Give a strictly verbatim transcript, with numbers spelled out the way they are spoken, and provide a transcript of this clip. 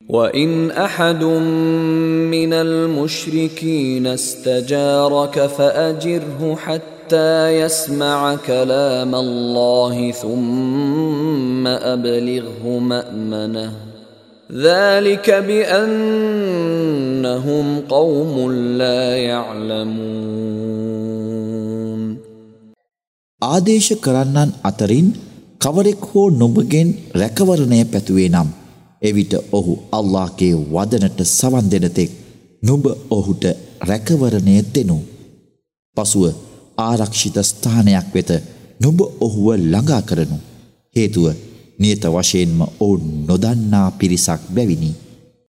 وَإِنْ أَحَدٌ مِّنَ الْمُشْرِكِينَ اسْتَجَارَكَ فَأَجِرْهُ حَتَّى يَسْمَعَ كَلَامَ اللَّهِ ثُمَّ أَبْلِغْهُ مَأْمَنَهُ ذَلِكَ بِأَنَّهُمْ قَوْمٌ لَا يَعْلَمُونَ. ආදේශ කරන්නන් අතරින් කවරෙක් හෝ නුඹගෙන් රැකවරණය පැතුවේ නම් එවිට ඔහු අල්ලාහ්ගේ වදනට සවන් දෙන තෙක් නුඹ ඔහුට රැකවරණය දෙනු. පසුව ආරක්ෂිත ස්ථානයක් වෙත නුඹ ඔහුව ළඟා කරනු. හේතුව නියත වශයෙන්ම ඔවුන් නොදන්නා පිරිසක් බැවිනි.